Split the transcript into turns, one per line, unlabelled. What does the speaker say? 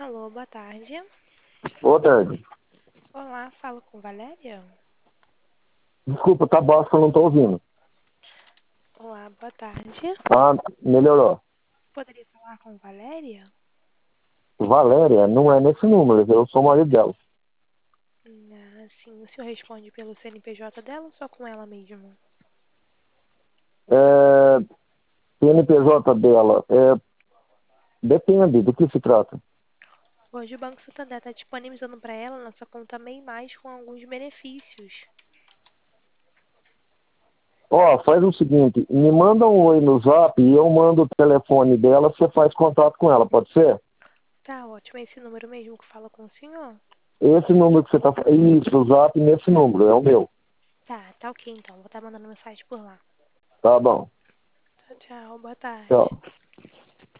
Alô, boa tarde.
Boa tarde.
Olá, falo com Valéria?
Desculpa, tá baixo que eu não tô ouvindo.
Olá, boa tarde.
Ah, melhorou.
Poderia falar com Valéria?
Valéria, não é nesse número, eu sou o marido dela.
Sim, o senhor responde pelo CNPJ dela ou só com ela mesmo?
É, CNPJ dela, depende do que se trata.
Hoje o Banco Santander está disponibilizando para ela nossa conta MEI Mais com alguns benefícios.
Ó, faz o seguinte, me manda um oi no zap e eu mando o telefone dela, você faz contato com ela, pode ser?
Tá ótimo, é esse número mesmo que fala com o senhor?
Esse número que você tá... Isso, o zap nesse número, é o meu.
Tá ok então, vou estar mandando mensagem por lá.
Tá bom.
Tchau, tchau, boa tarde.
Tchau.